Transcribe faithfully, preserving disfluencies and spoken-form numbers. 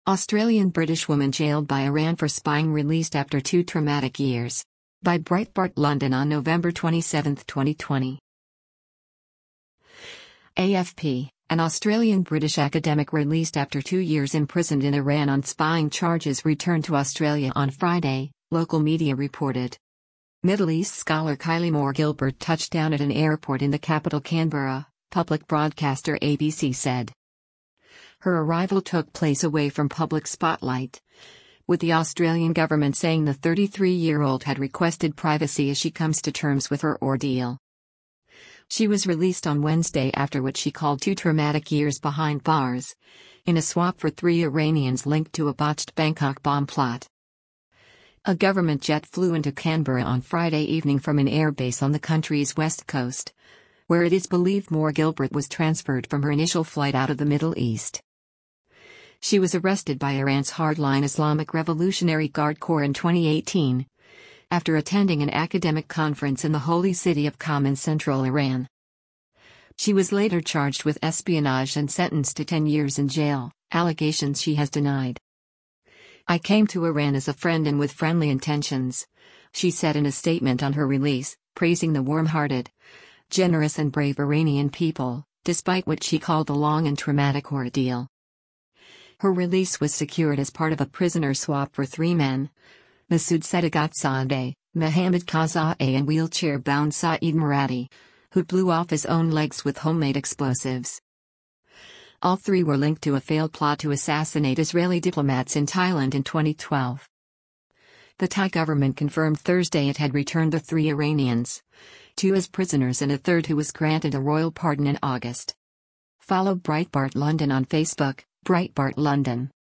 Australian British woman jailed by Iran for spying released after two traumatic years. By Breitbart London on November twenty-seventh, twenty twenty. A F P, an Australian-British academic released after two years imprisoned in Iran on spying charges returned to Australia on Friday, local media reported. Middle East scholar Kylie Moore-Gilbert touched down at an airport in the capital Canberra, public broadcaster A B C said. Her arrival took place away from public spotlight, with the Australian government saying the thirty-three-year-old had requested privacy as she comes to terms with her ordeal. She was released on Wednesday after what she called two traumatic years behind bars, in a swap for three Iranians linked to a botched Bangkok bomb plot. A government jet flew into Canberra on Friday evening from an airbase on the country's west coast, where it is believed Moore-Gilbert was transferred from her initial flight out of the Middle East. She was arrested by Iran's hardline Islamic Revolutionary Guard Corps in twenty eighteen, after attending an academic conference in the holy city of Qom in central Iran. She was later charged with espionage and sentenced to ten years in jail, allegations she has denied. "I came to Iran as a friend and with friendly intentions," she said in a statement on her release, praising the warm-hearted, generous and brave Iranian people, despite what she called the long and traumatic ordeal. Her release was secured as part of a prisoner swap for three men: Masoud Sadiqatsadeh, Mohammad Kazaei and wheelchair-bound Saeed Muradi, who blew off his own legs with homemade explosives. All three were linked to a failed plot to assassinate Israeli diplomats in Thailand in twenty twelve. The Thai government confirmed Thursday it had returned the three Iranians, two as prisoners and a third who was granted a royal pardon in August. Follow Breitbart London on Facebook, Breitbart London.